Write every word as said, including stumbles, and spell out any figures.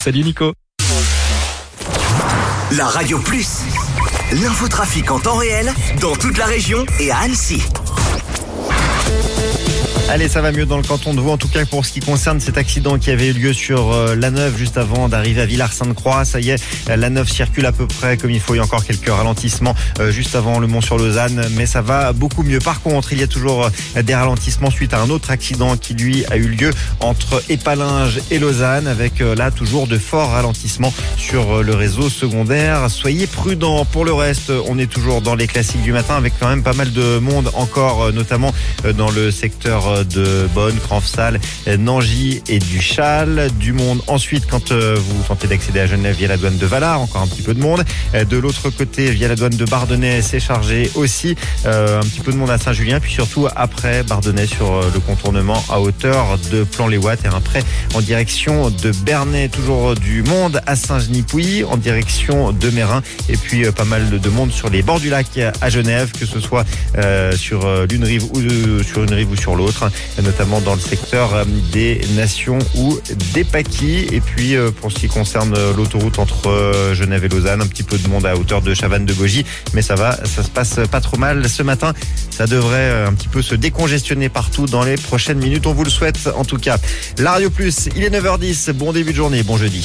Salut Nico. La Radio Plus, l'infotrafic en temps réel dans toute la région et à Annecy. Allez, ça va mieux dans le canton de Vaud, en tout cas pour ce qui concerne cet accident qui avait eu lieu sur euh, l'A neuf juste avant d'arriver à Villars-Sainte-Croix. Ça y est, l'A neuf circule à peu près comme il faut. Il y a encore quelques ralentissements euh, juste avant le Mont-sur-Lausanne, mais ça va beaucoup mieux. Par contre, il y a toujours euh, des ralentissements suite à un autre accident qui lui a eu lieu entre Épalinges et Lausanne, avec euh, là toujours de forts ralentissements sur euh, le réseau secondaire. Soyez prudents. Pour le reste, on est toujours dans les classiques du matin avec quand même pas mal de monde encore, euh, notamment euh, dans le secteur euh, de Bonne, Cranfsal, Nangy et du Châle. Du monde ensuite quand euh, vous tentez d'accéder à Genève via la douane de Valard, encore un petit peu de monde. Euh, de l'autre côté, via la douane de Bardonnay, c'est chargé aussi. Euh, un petit peu de monde à Saint-Julien, puis surtout après Bardonnay sur euh, le contournement à hauteur de Plan-les-Ouates et un prêt en direction de Bernay. Toujours du monde à Saint-Genis-Pouilly en direction de Mérin, et puis euh, pas mal de monde sur les bords du lac à Genève, que ce soit euh, sur euh, l'une rive ou de, sur une rive ou sur l'autre, notamment dans le secteur des Nations ou des Paquis. Et puis pour ce qui concerne l'autoroute entre Genève et Lausanne, un petit peu de monde à hauteur de Chavannes-de-Bogie, mais ça va, ça se passe pas trop mal ce matin. Ça devrait un petit peu se décongestionner partout dans les prochaines minutes, on vous le souhaite en tout cas. La Radio Plus, il est neuf heures dix, bon début de journée, bon jeudi.